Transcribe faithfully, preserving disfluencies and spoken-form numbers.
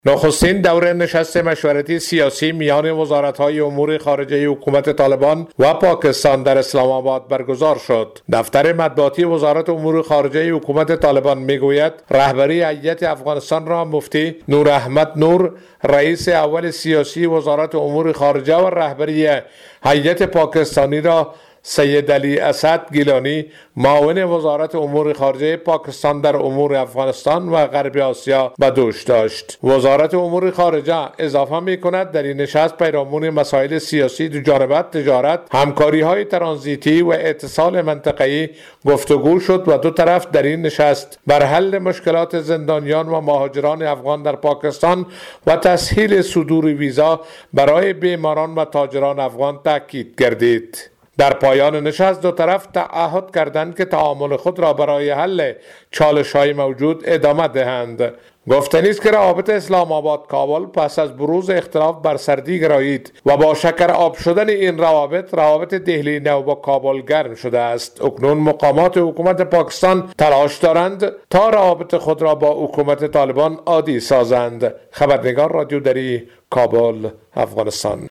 نخستین دوره نشست مشورتی سیاسی میان وزارت‌های امور خارجه حکومت طالبان و پاکستان در اسلام آباد برگزار شد. دفتر مطبوعاتی وزارت امور خارجه حکومت طالبان میگوید رهبری هیئت افغانستان را مفتی نور احمد نور، رئیس اول سیاسی وزارت امور خارجه و رهبری هیئت پاکستانی را سید علی اسد گیلانی، معاون وزارت امور خارجه پاکستان در امور افغانستان و غرب آسیا به دوش داشت. وزارت امور خارجه اضافه می کند در این نشست پیرامون مسائل سیاسی دو جانبه، تجارت، همکاری های ترانزیتی و اتصال منطقه‌ای گفتگو شد و دو طرف در این نشست بر حل مشکلات زندانیان و مهاجران افغان در پاکستان و تسهیل صدور ویزا برای بیماران و تاجران افغان تاکید کردید. در پایان نشست دو طرف تعهد کردند که تعامل خود را برای حل چالش‌های موجود ادامه دهند. گفتنی است که روابط اسلام آباد کابل پس از بروز اختلاف بر سردی گرایید و با شکر آب شدن این روابط، روابط دهلی نو با کابل گرم شده است. اکنون مقامات حکومت پاکستان تلاش دارند تا روابط خود را با حکومت طالبان عادی سازند. خبرنگار رادیو دری، کابل، افغانستان.